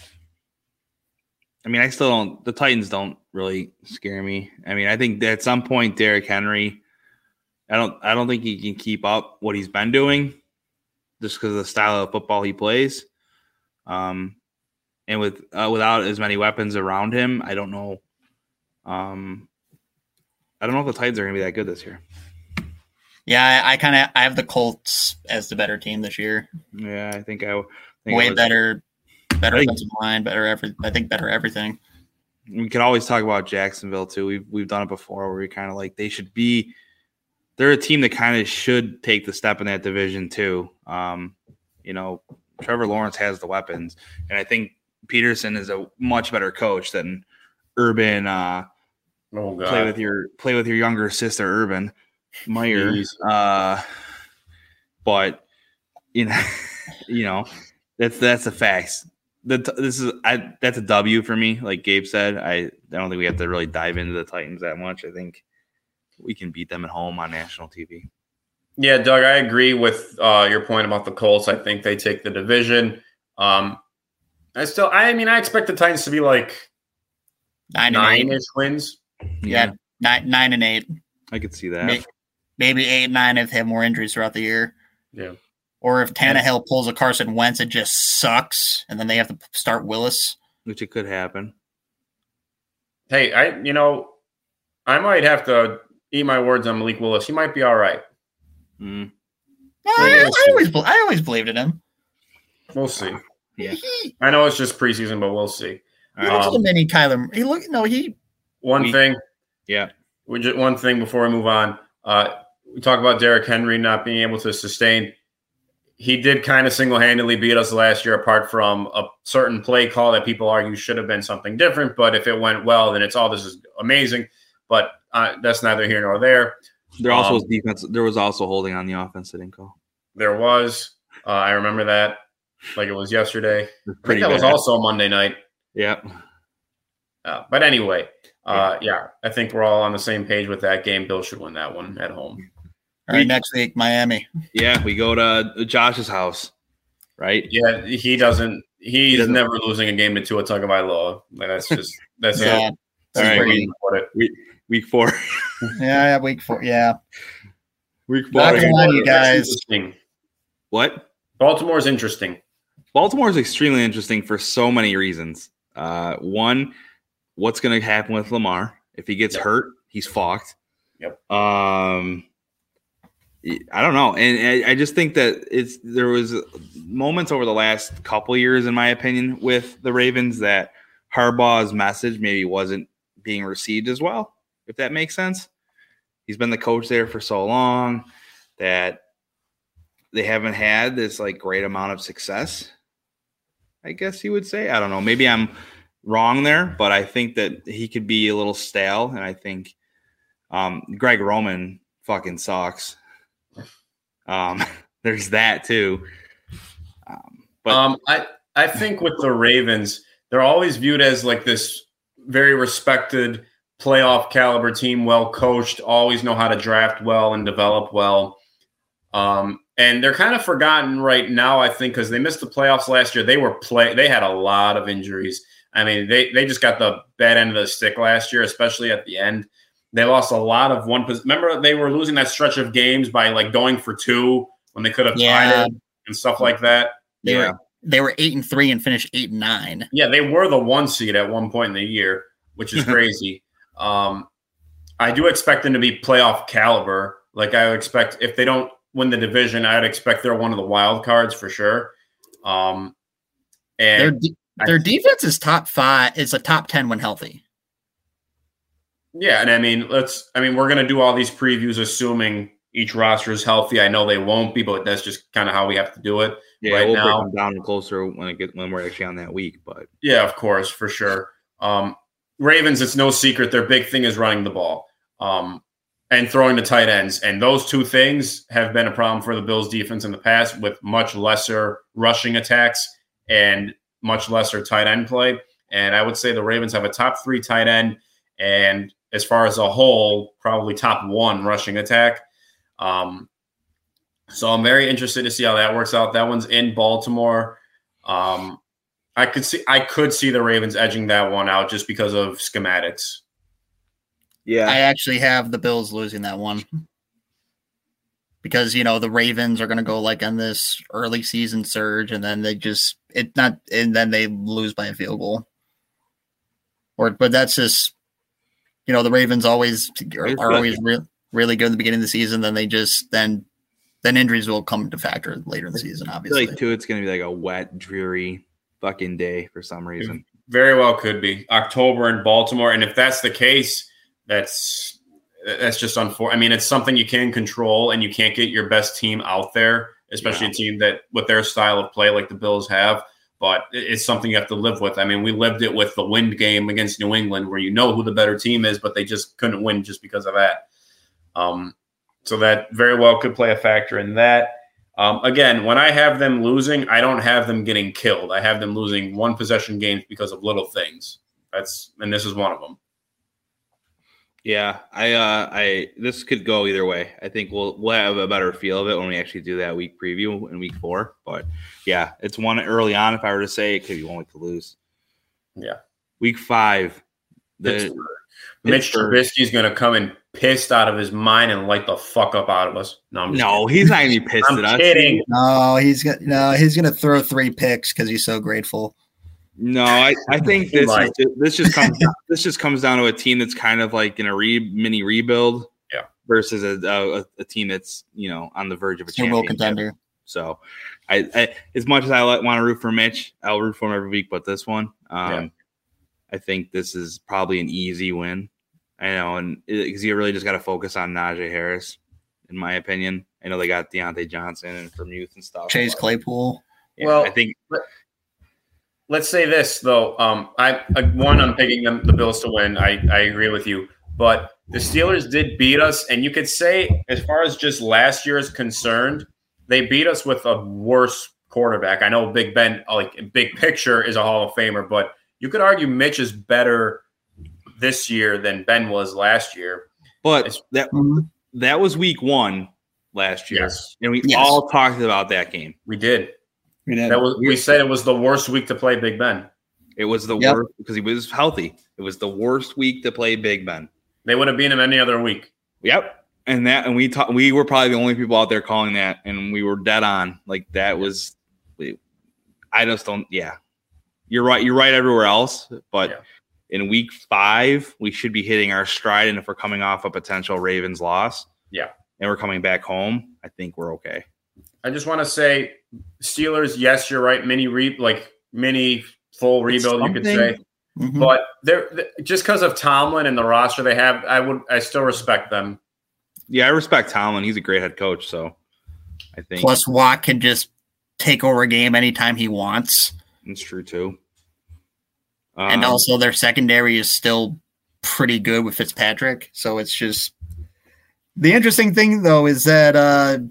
Yeah. I still don't. The Titans don't really scare me. I think that at some point Derrick Henry, I don't think he can keep up what he's been doing, just because of the style of football he plays. And without as many weapons around him, I don't know. I don't know if the Titans are going to be that good this year. Yeah, I have the Colts as the better team this year. Yeah, I think way better offensive line, better everything. We could always talk about Jacksonville too. We've done it before, where we kind of they should be. They're a team that kind of should take the step in that division too. Trevor Lawrence has the weapons, and I think Peterson is a much better coach than Urban. Play with your younger sister, Urban Meyer. But that's the facts. That's a W for me. Like Gabe said, I don't think we have to really dive into the Titans that much. I think we can beat them at home on national TV. Yeah, Doug, I agree with your point about the Colts. I think they take the division. I expect the Titans to be like 9-ish wins. Yeah, 9 and 8. I could see that. Maybe 8-9 if they have more injuries throughout the year. Yeah. Or if Tannehill pulls a Carson Wentz, it just sucks, and then they have to start Willis. Which it could happen. Hey, I might have to eat my words on Malik Willis. He might be all right. Mm. I always believed in him. We'll see. Yeah. I know it's just preseason, but we'll see. He looks like a mini Kyler. One thing. Yeah. One thing before we move on. We talk about Derrick Henry not being able to sustain. he did kind of single-handedly beat us last year, apart from a certain play call that people argue should have been something different. But if it went well, then it's all this is amazing. But that's neither here nor there. There also was defense. There was also holding on the offense that didn't call. There was. I remember that like it was yesterday. I think that bad. was also Monday night. Yeah. But anyway, I think we're all on the same page with that game. Bill should win that one at home. All right, next week, Miami. Yeah, we go to Josh's house, right? Yeah, he's never losing a game to Tua Tagovailoa. Like, that's Yeah. it. That's All right, pretty important. Week 4. Yeah, week 4. Yeah. Week 4. Not gonna lie to you guys. Interesting. What? Baltimore's interesting. Baltimore is extremely interesting for so many reasons. One, what's going to happen with Lamar? If he gets hurt, he's fucked. Yep. I don't know. And I just think that there was moments over the last couple years, in my opinion, with the Ravens that Harbaugh's message maybe wasn't being received as well, if that makes sense. He's been the coach there for so long that they haven't had this like great amount of success, I guess you would say. I don't know. Maybe I'm wrong there, but I think that he could be a little stale. And I think Greg Roman fucking sucks. There's that too. But I think with the Ravens, they're always viewed as like this very respected playoff caliber team, well coached, always know how to draft well and develop well. And they're kind of forgotten right now, I think, because they missed the playoffs last year. They had a lot of injuries. I mean, they just got the bad end of the stick last year, especially at the end. They lost a lot of one. Remember, they were losing that stretch of games by like going for 2 when they could have tied it and stuff like that. They were 8-3 and finished 8-9. Yeah, they were the 1 seed at one point in the year, which is crazy. I do expect them to be playoff caliber. Like I would expect if they don't win the division, I'd expect they're one of the wild cards for sure. And their defense is top 5. It's a top 10 when healthy. Yeah, and I mean, we're gonna do all these previews assuming each roster is healthy. I know they won't be, but that's just kind of how we have to do it. Yeah, right we'll now. break them down closer when we're actually on that week. But yeah, of course, for sure. Ravens, it's no secret their big thing is running the ball and throwing the tight ends, and those 2 things have been a problem for the Bills' defense in the past, with much lesser rushing attacks and much lesser tight end play. And I would say the Ravens have a top 3 tight end, and as far as a whole, probably top 1 rushing attack. So I'm very interested to see how that works out. That one's in Baltimore. I could see the Ravens edging that one out just because of schematics. yeah, I actually have the Bills losing that one. Because, the Ravens are going to go like on this early season surge, and then then they lose by a field goal. But that's just, the Ravens are always really good in the beginning of the season. Then then injuries will come to factor later in the season, obviously. like too, it's going to be like a wet, dreary fucking day for some reason. Very well could be October in Baltimore, and if that's the case, that's just unfortunate. I mean, it's something you can control, and you can't get your best team out there, especially a team that with their style of play like the Bills have. But it's something you have to live with. I mean, we lived it with the wind game against New England, where you know who the better team is, but they just couldn't win just because of that. So that very well could play a factor in that. Again, when I have them losing, I don't have them getting killed. I have them losing 1 possession games because of little things. And this is one of them. Yeah, this could go either way. I think we'll have a better feel of it when we actually do that week preview in week 4. But yeah, it's one early on. If I were to say, it could be 1 week to lose. Yeah, week 5. Mitch Trubisky is going to come in pissed out of his mind and light the fuck up out of us. No, he's not going to be pissed at us. I'm kidding. No, he's gonna throw 3 picks because he's so grateful. No, I think this just comes down to a team that's kind of like in a mini rebuild, versus a team that's on the verge of a championship contender. So, I as much as I want to root for Mitch, I'll root for him every week. But this one, I think this is probably an easy win. I know, and because you really just got to focus on Najee Harris in my opinion. I know they got Deontay Johnson and from youth and stuff. Chase Claypool. Yeah, Well, I think let's say this though. I'm picking the Bills to win. I agree with you, but the Steelers did beat us, and you could say, as far as just last year is concerned, they beat us with a worse quarterback. I know Big Ben, like big picture, is a Hall of Famer, but you could argue Mitch is better this year than Ben was last year. but that was week 1 last year. Yes. And we Yes. all talked about that game. We did. Yeah. We said it was the worst week to play Big Ben. It was the Yep. worst because he was healthy. It was the worst week to play Big Ben. They would have beat him any other week. Yep. And we were probably the only people out there calling that, and we were dead on. Like that was, I just don't. Yeah, you're right. You're right everywhere else, but in week 5 we should be hitting our stride. And if we're coming off a potential Ravens loss, and we're coming back home, I think we're okay. I just want to say, Steelers. Yes, you're right. Mini full rebuild, you could say. Mhm. But they're just because of Tomlin and the roster they have, I still respect them. Yeah, I respect Tomlin. He's a great head coach. So I think Plus, Watt can just take over a game anytime he wants. it's true too. And also, their secondary is still pretty good with Fitzpatrick. So it's just the interesting thing, though, is that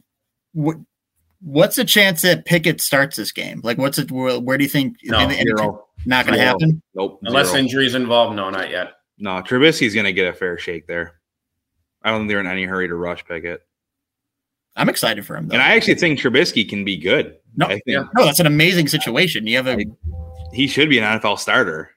what's the chance that Pickett starts this game? Like, where do you think? No, zero. Not going to happen. Nope. Unless zero. injuries involved, no, not yet. No, Trubisky's going to get a fair shake there. I don't think they're in any hurry to rush Pickett. I'm excited for him, though. And I actually think Trubisky can be good. No, I think no, that's an amazing situation. You have he should be an NFL starter.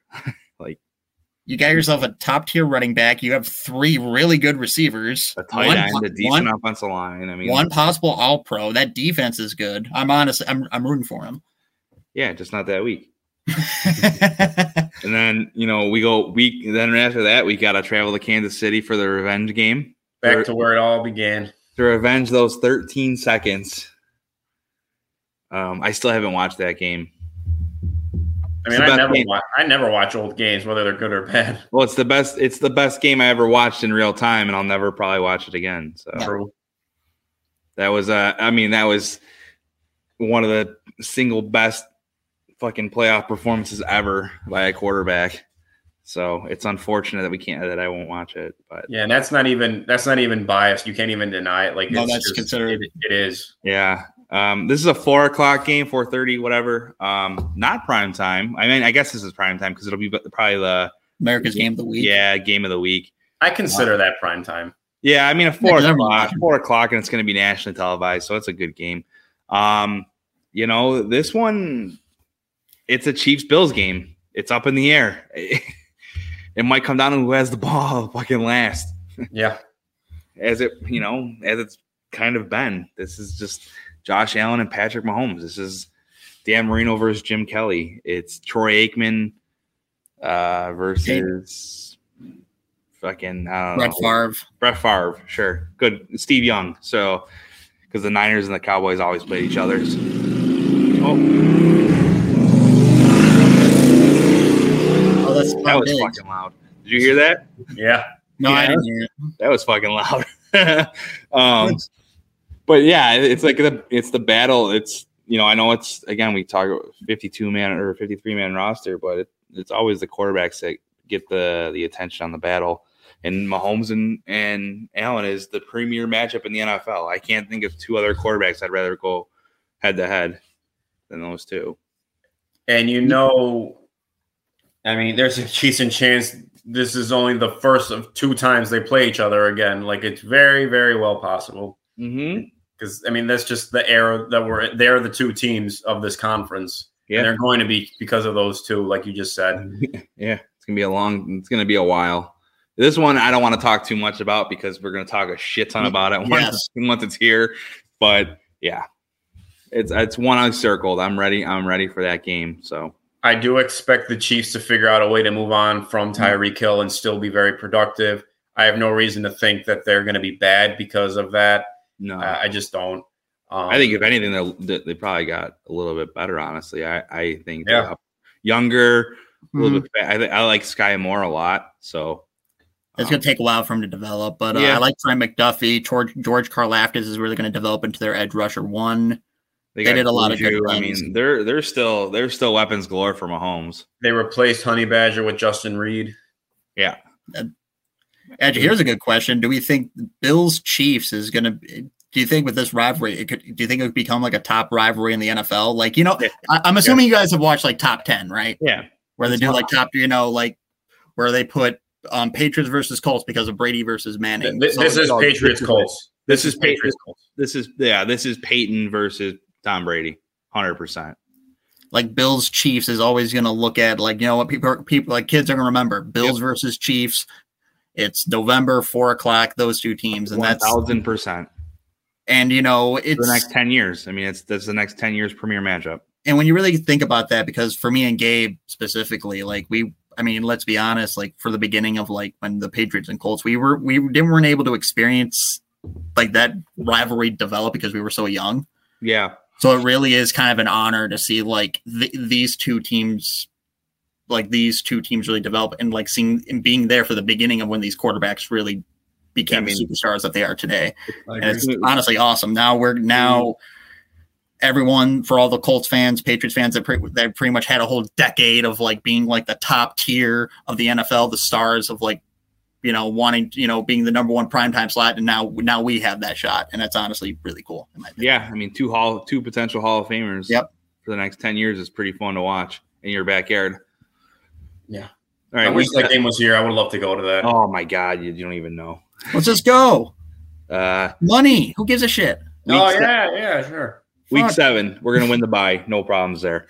you got yourself a top tier running back. You have 3 really good receivers. A tight end, a decent offensive line. I mean, one possible All Pro. That defense is good. I'm rooting for him. yeah, just not that week. And then we go week. Then after that, we got to travel to Kansas City for the revenge game. Back to where it all began. To revenge those 13 seconds. I still haven't watched that game. I mean, I never watch old games, whether they're good or bad. Well, it's the best. It's the best game I ever watched in real time, and I'll never probably watch it again. So True. that was that was one of the single best fucking playoff performances ever by a quarterback. So it's unfortunate that I won't watch it. But Yeah, and that's not even biased. You can't even deny it. Like, No, it's that's just, considered. It is. yeah, this is a 4:00 game, 4:30, whatever. Not prime time. I mean, I guess this is prime time because it'll be probably the America's game of the week. Yeah, game of the week. I consider that prime time. Yeah, I mean, Yeah, 'cause everyone 4:00, and it's going to be nationally televised, so it's a good game. This one, it's a Chiefs-Bills game. It's up in the air. It might come down to who has the ball fucking last, Yeah. as it's kind of been. This is just Josh Allen and Patrick Mahomes. This is Dan Marino versus Jim Kelly. It's Troy Aikman versus fucking Brett Favre. Sure, good. Steve Young. So because the Niners and the Cowboys always played each other. Oh, that's That was fucking loud. Did you hear that? Yeah. No, I didn't hear it. That was fucking loud. But yeah, it's like it's the battle. It's I know it's again we talk 52-man or 53-man roster, but it's always the quarterbacks that get the attention on the battle. And Mahomes and Allen is the premier matchup in the NFL. I can't think of 2 other quarterbacks I'd rather go head to head than those 2. And I mean, there's a decent chance this is only the first of 2 times they play each other again. Like, it's very, very well possible. Mm-hmm. Because, I mean, that's just the era that they're the 2 teams of this conference. Yeah. And they're going to be because of those 2, like you just said. Yeah, it's going to be a while. This one I don't want to talk too much about because we're going to talk a shit ton about it once it's here. But yeah, it's one I circled. I'm ready for that game. So I do expect the Chiefs to figure out a way to move on from Tyreek Hill and still be very productive. I have no reason to think that they're going to be bad because of that. no, I just don't. I think if anything, they probably got a little bit better. Honestly, I think Yeah. younger, a little bit. I like Sky Moore a lot. So It's going to take a while for him to develop, but Yeah. I like Trent McDuffie. George Karlaftis is really going to develop into their edge rusher one. They got did a lot of good Juju. I things. mean, they're still weapons galore for Mahomes. They replaced Honey Badger with Justin Reed. Yeah. Edge, here's a good question. Do we think Bills Chiefs is going to do you think with this rivalry, do you think it would become like a top rivalry in the NFL? Like, you know, I'm assuming you guys have watched like Top 10, right? Yeah. Where they do like top, you know, like where they put Patriots versus Colts because of Brady versus Manning. This is Patriots Colts. This is Patriots Colts. This is Peyton versus Tom Brady, 100%. Like Bills Chiefs is always going to look at, like, you know what, people like kids are going to remember Bills versus Chiefs. It's November, 4:00, those two teams, and that's 1,000%. And you know, it's for the next 10 years. I mean, that's the next 10 years premier matchup. And when you really think about that, because for me and Gabe specifically, like let's be honest, like for the beginning of like when the Patriots and Colts, we weren't able to experience like that rivalry develop because we were so young. Yeah. So it really is kind of an honor to see like these two teams really develop and like seeing and being there for the beginning of when these quarterbacks really became the superstars that they are today. And it's honestly awesome. Now everyone, for all the Colts fans, Patriots fans, that pretty much had a whole decade of like being like the top tier of the NFL, the stars of like, you know, wanting, you know, being the number one primetime slot. And now we have that shot. And that's honestly really cool. Yeah. I mean, two potential Hall of Famers for the next 10 years is pretty fun to watch in your backyard. Yeah. All right. I wish that game was here. I would love to go to that. Oh my God. You don't even know. Let's just go. Money. Who gives a shit? Yeah, sure. Week 7, we're gonna win the bye. No problems there.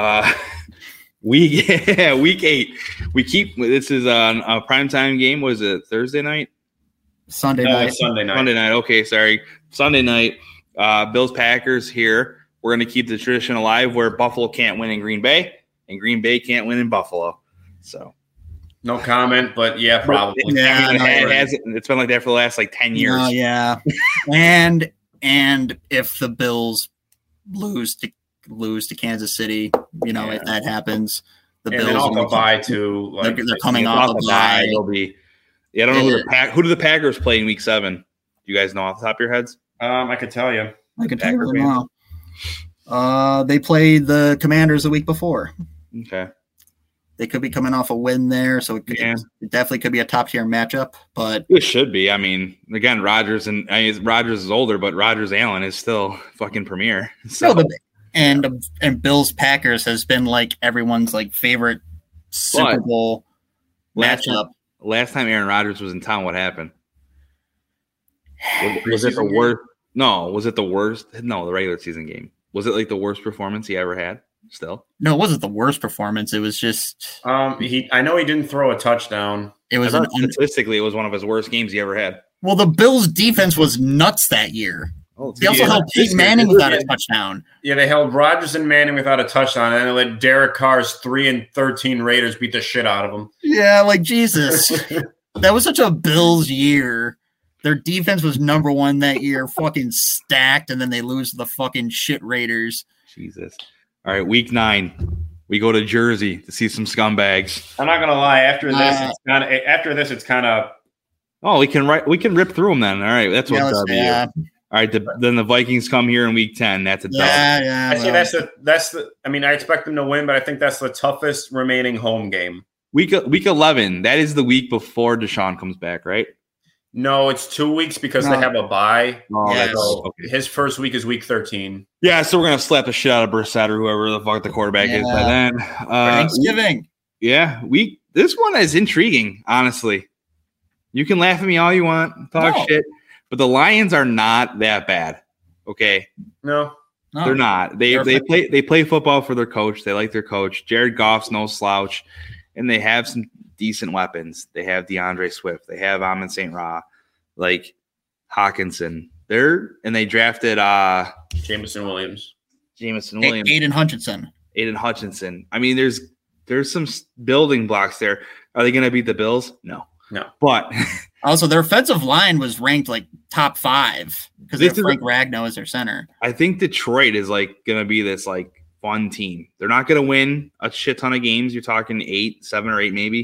Week 8. This is a primetime game. Was it Thursday night? Sunday night. Sunday night. Sunday night. Okay, sorry. Sunday night. Bills Packers here. We're gonna keep the tradition alive where Buffalo can't win in Green Bay and Green Bay can't win in Buffalo. So. No comment, but yeah, probably. Yeah, I mean, it's been like that for the last like 10 years. Yeah. and if the Bills lose to Kansas City, you know, if that happens, the Bills off a bye too. Like, they're coming off a bye. They'll be. Yeah, I don't know who do the Packers play in Week 7. Do you guys know off the top of your heads? I could tell you. I can tell you right now. They played the Commanders the week before. Okay. They could be coming off a win there, so it definitely could be a top-tier matchup. But it should be. I mean, again, Rodgers is older, but Rodgers Allen is still fucking premier. So. And Bills Packers has been like everyone's like favorite Super Bowl matchup. Last time Aaron Rodgers was in town, what happened? Was it the worst? No, was it the worst? No, the regular season game. Was it like the worst performance he ever had? Still, no, it wasn't the worst performance. It was just I know he didn't throw a touchdown. It was statistically, it was one of his worst games he ever had. Well, the Bills' defense was nuts that year. Oh, they also held Peyton Manning without a touchdown. Yeah, they held Rodgers and Manning without a touchdown, and they let Derek Carr's 3-13 Raiders beat the shit out of them. Yeah, like Jesus, that was such a Bills year. Their defense was number one that year, fucking stacked, and then they lose to the fucking shit Raiders. Jesus. All right, Week 9, we go to Jersey to see some scumbags. I'm not gonna lie. After this, it's kind of. Oh, we can rip through them then. All right, that's what. All right, then the Vikings come here in Week 10. That's a W. I see that's the. I mean, I expect them to win, but I think that's the toughest remaining home game. Week 11. That is the week before Deshaun comes back, right? No, it's 2 weeks because they have a bye. Oh, yeah, so okay. His first week is Week 13. Yeah, so we're gonna slap the shit out of Brissett or whoever the fuck the quarterback is by then. Thanksgiving. This one is intriguing, honestly. You can laugh at me all you want, talk shit, but the Lions are not that bad. Okay, no, they're not. They play football for their coach. They like their coach. Jared Goff's no slouch, and they have some decent weapons. They have DeAndre Swift. They have Amon St. Ra, like Hawkinson. They drafted Jameson Williams. Aiden Hutchinson. I mean, there's some building blocks there. Are they going to beat the Bills? No. But also, their offensive line was ranked like top 5 because they have Frank Ragnow as their center. I think Detroit is like going to be this like fun team. They're not going to win a shit ton of games. You're talking 7 or 8 maybe.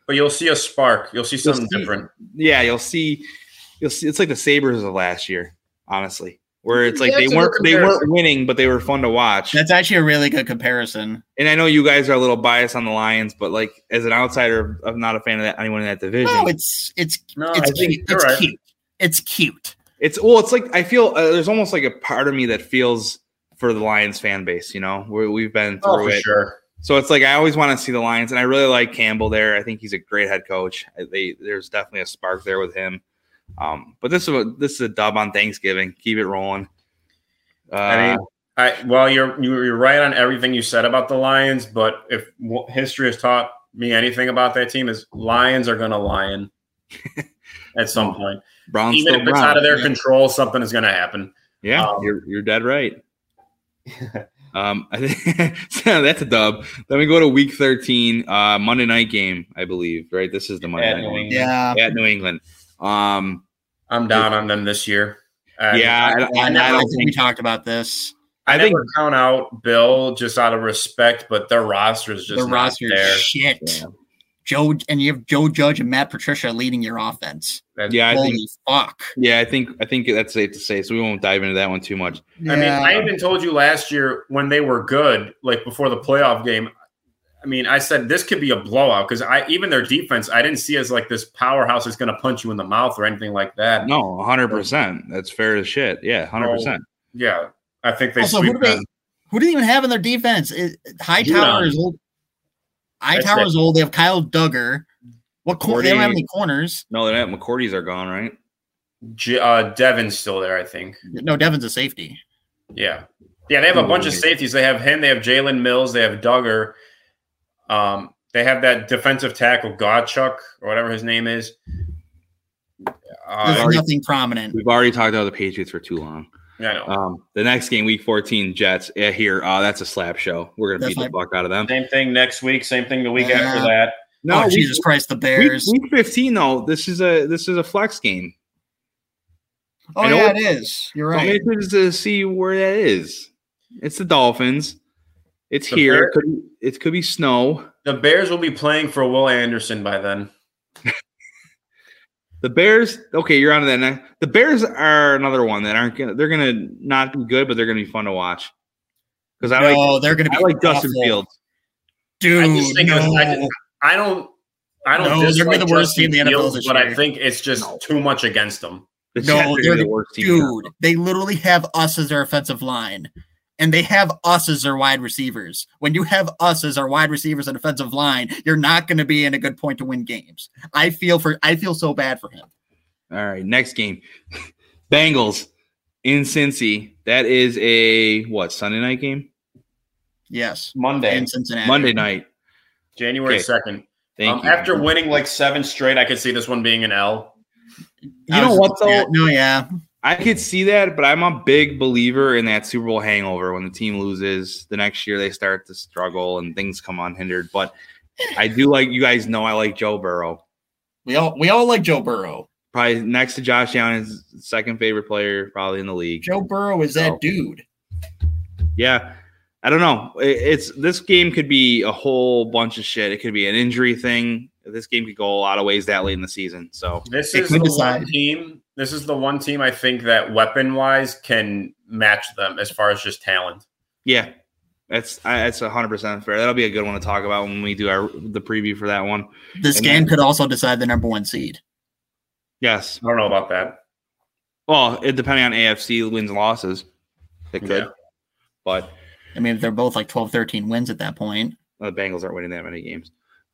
but you'll see a spark. You'll see something different. Yeah, you'll see. It's like the Sabres of last year, honestly, where it's like Yeah, they weren't winning, but they were fun to watch. That's actually a really good comparison. And I know you guys are a little biased on the Lions, but like as an outsider, I'm not a fan of anyone in that division. No, it's cute. It's right. cute. It's cute. It's like I feel there's almost like a part of me that feels for the Lions fan base. You know, we've been through for it. sure. So it's like I always want to see the Lions, and I really like Campbell there. I think he's a great head coach. There's definitely a spark there with him. But this is a dub on Thanksgiving. Keep it rolling. You're right on everything you said about the Lions, but if history has taught me anything about that team is Lions are going to lion at some point. Browns Even if it's out of their control, something is going to happen. Yeah, you're dead right. I think that's a dub. Then we go to week 13, Monday night game, I believe. Right, this is the Monday night game. Yeah, at New England. I'm down on them this year. I don't think we talked about this. I think count out Bill just out of respect, but their roster is just not there. Shit. Yeah. You have Joe Judge and Matt Patricia leading your offense. Holy fuck. Yeah, I think that's safe to say. So we won't dive into that one too much. Yeah. I mean, I even told you last year when they were good, like before the playoff game. I mean, I said this could be a blowout because even their defense, I didn't see as like this powerhouse that's going to punch you in the mouth or anything like that. No, 100%. That's fair as shit. Yeah, 100%. Yeah, I think they also, sweep them. Who do they even have in their defense? Hightower is old. Hightower is old. They have Kyle Duggar. They don't have any corners. No, they're not. McCourty's are gone, right? Devin's still there, I think. No, Devin's a safety. Yeah. Yeah, they have a bunch of safeties. They have him. They have Jalen Mills. They have Duggar. They have that defensive tackle, Godchuk, or whatever his name is. There's nothing prominent. We've already talked about the Patriots for too long. Yeah, I know. The next game, week 14, Jets. Here, that's a slap show. We're going to beat the fuck out of them. Same thing next week. Same thing the week after that. No, Jesus Christ, the Bears. Week 15, though, this is a flex game. Oh, yeah, it is. You're right. I'm interested to see where that is. It's the Dolphins. It's here. It could be snow. The Bears will be playing for Will Anderson by then. The Bears, okay, you're on to that next. The Bears are another one that they're gonna not be good, but they're gonna be fun to watch. Because they're gonna be. I like Justin Fields, dude. I don't. They're gonna be the worst team in the NFL this year. But I think it's just too much against them. They're the worst team. Dude, they literally have us as their offensive line. And they have us as their wide receivers. When you have us as our wide receivers and offensive line, you're not going to be in a good point to win games. I feel so bad for him. All right, next game. Bengals in Cincy. That is a Sunday night game? Yes. Monday. In Cincinnati. Monday night. January 2nd. Thank you. After winning like 7 straight, I could see this one being an L. You know what, though? No, yeah. I could see that, but I'm a big believer in that Super Bowl hangover. When the team loses, the next year they start to struggle and things come unhindered. But I do like, you guys know I like Joe Burrow. We all like Joe Burrow. Probably next to Josh Allen, his second favorite player probably in the league. Joe Burrow is that dude. Yeah. I don't know. This game could be a whole bunch of shit. It could be an injury thing. This game could go a lot of ways that late in the season. So this is the one team I think that weapon-wise can match them as far as just talent. Yeah, that's 100% fair. That'll be a good one to talk about when we do the preview for that one. This game could also decide the number 1 seed. Yes. I don't know about that. Well, depending on AFC wins and losses, it could. Yeah. But I mean, if they're both like 12, 13 wins at that point. The Bengals aren't winning that many games.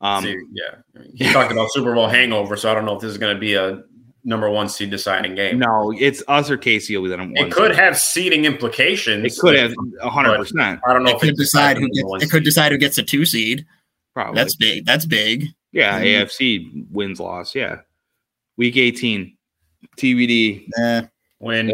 He talked about Super Bowl hangover, so I don't know if this is going to be a number 1 seed deciding game. No, it's us or Casey will be the number 1. It could have seeding implications. It could have 100%. I don't know. It could decide who gets a 2 seed. Probably. That's big. Yeah, AFC wins loss. Yeah, week 18, TBD. Win.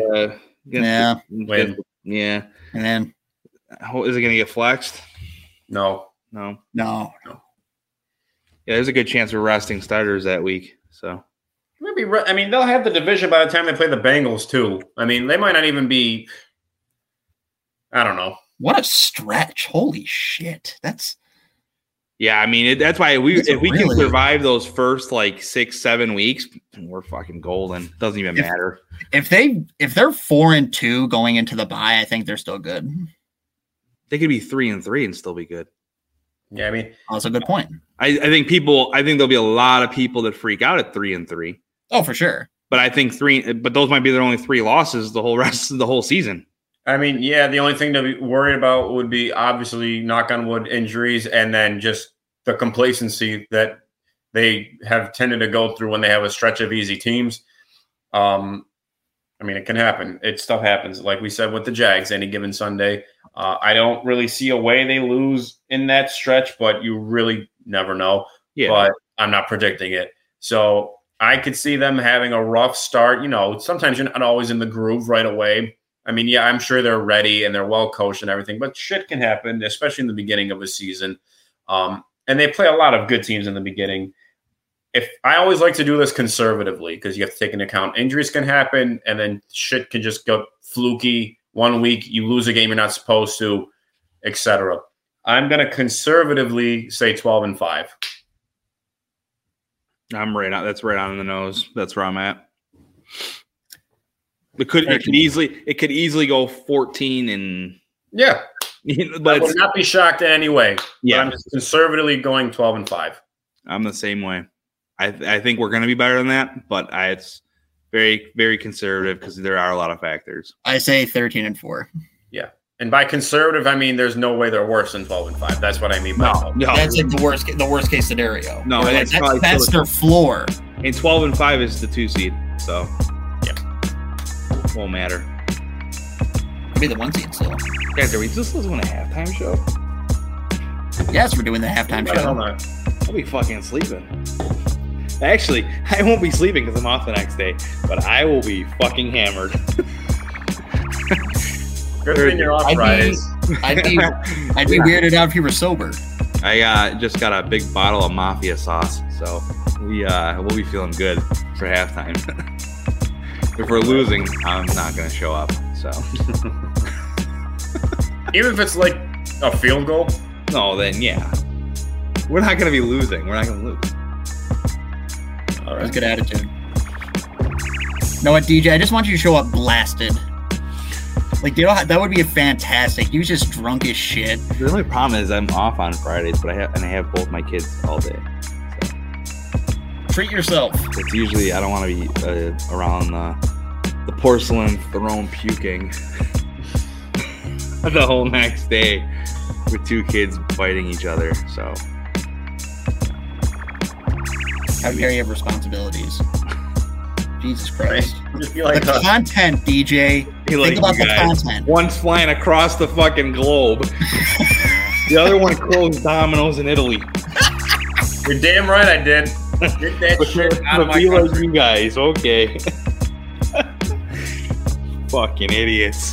Win. Yeah. And then is it going to get flexed? No. Yeah, there's a good chance we're resting starters that week. So maybe. I mean, they'll have the division by the time they play the Bengals too. I mean, they might not even be. I don't know. What a stretch! Holy shit! Yeah, I mean that's why It's if we can really- survive those first like 6-7 weeks, we're fucking golden. Doesn't even matter. If they're 4-2 going into the bye, I think they're still good. They could be 3-3 and still be good. Yeah, I mean, That's a good point. I think there'll be a lot of people that freak out at 3-3. Oh, for sure. But I think but those might be their only 3 losses the whole rest of the whole season. I mean, yeah, the only thing to be worried about would be obviously, knock on wood, injuries, and then just the complacency that they have tended to go through when they have a stretch of easy teams. I mean, it can happen. Stuff happens. Like we said with the Jags, any given Sunday. I don't really see a way they lose in that stretch, but you really never know. Yeah. But I'm not predicting it. So I could see them having a rough start. Sometimes you're not always in the groove right away. I mean, yeah, I'm sure they're ready and they're well coached and everything, but shit can happen, especially in the beginning of a season. And they play a lot of good teams in the beginning. I always like to do this conservatively because you have to take into account injuries can happen and then shit can just go fluky. 1 week, you lose a game you're not supposed to, etc. I'm going to conservatively say 12-5. I'm right on. That's right on the nose. That's where I'm at. It could easily go 14 and Yeah, but I would not be shocked in any way. Yeah. But I'm just conservatively going 12-5. I'm the same way. I think we're going to be better than that, but it's very, very conservative because there are a lot of factors. I say 13-4. Yeah, and by conservative, I mean there's no way they're worse than 12-5. That's what I mean by No, That's like the worst case scenario. No, You're that's probably that's still- their floor. And 12-5 is the 2 seed, so won't matter. Could be the 1 seed still. Guys, are we just doing a halftime show? Yes, we're doing the halftime Hold show. on. I'll be fucking sleeping. Actually, I won't be sleeping because I'm off the next day, but I will be fucking hammered. Good thing you're off Fridays. I'd be weirded out if you were sober. I just got a big bottle of mafia sauce, so we'll be feeling good for halftime. If we're losing, I'm not going to show up. So Even if it's like a field goal. no, then yeah, we're not going to be losing. We're not going to lose. All That's right. good attitude. You know what, DJ? I just want you to show up blasted. Like, that would be fantastic. You just drunk as shit. The only problem is I'm off on Fridays, but I have both my kids all day. So Treat yourself. it's usually I don't want to be around the porcelain throne puking the whole next day with 2 kids fighting each other. So How dare you have responsibilities? Jesus Christ. Just be like, The content, DJ. Think about the content. One's flying across the fucking globe. The other one closed Domino's in Italy. you're damn right I did. Get that shit out of my Be like country. you guys, okay? Fucking idiots.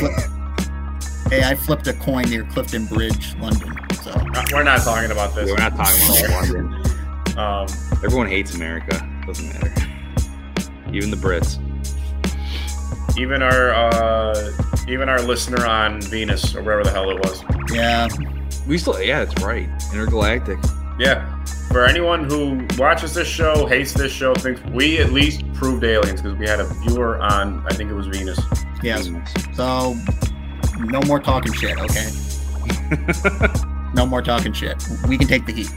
I flipped a coin near Clifton Bridge, London. So We're not talking about this. We're not talking about London. Um, Everyone hates America. Doesn't matter. Even the Brits. even our listener on Venus or wherever the hell it was. yeah, That's right. Intergalactic. Yeah. For anyone who watches this show, hates this show, thinks we at least proved aliens because we had a viewer on, I think it was Venus. yes. So no more talking shit, okay? No more talking shit. We can take the heat.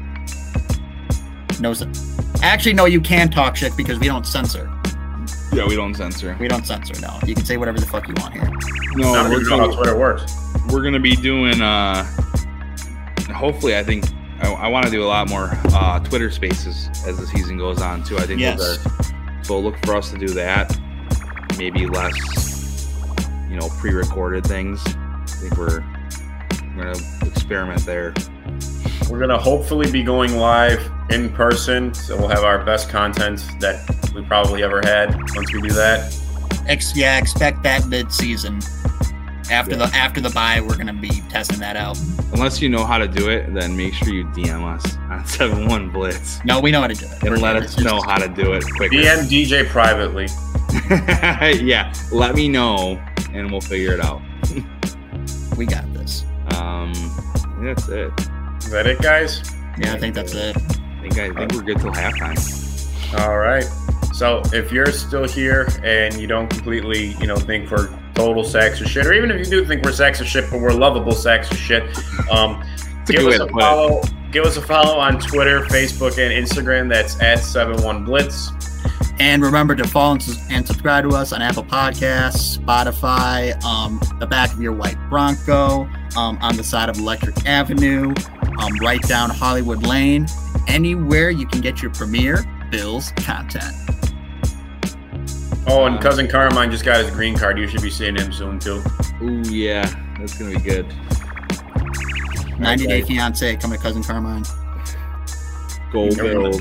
No, actually, no. You can talk shit because we don't censor. Yeah, we don't censor. We don't censor. No, you can say whatever the fuck you want here. I No, don't we're even know how gonna, Twitter works. we're gonna be doing. Hopefully, I think I want to do a lot more Twitter Spaces as the season goes on too. I think Yes. those are. So look for us to do that. Maybe less, pre-recorded things. I think we're gonna experiment there. We're going to hopefully be going live in person, so we'll have our best content that we probably ever had once we do that. Expect that mid-season. After the bye, we're gonna be testing that out. Unless you know how to do it, then make sure you DM us on 71 Blitz No, we know how to do it. and let us know how to do it quicker. DM DJ privately. Yeah, let me know and we'll figure it out. We got this. That's it. that it, guys? Yeah, I think that's it. I think we're good till halftime. All right. So if you're still here and you don't completely, think we're total sacks of shit, or even if you do think we're sacks of shit, but we're lovable sacks of shit, give us a follow. Give us a follow on Twitter, Facebook, and Instagram. That's @71blitz. And remember to follow and subscribe to us on Apple Podcasts, Spotify, the back of your white Bronco, on the side of Electric Avenue, right down Hollywood Lane, anywhere you can get your Premier Bills content. Oh, and Cousin Carmine just got his green card. You should be seeing him soon, too. Ooh, yeah. That's going to be good. 90 Day Fiancé coming to Cousin Carmine. Go Bills.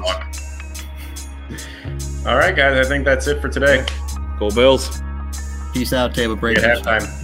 All right, guys. I think that's it for today. Go Bills. Peace out, table breakers. At halftime.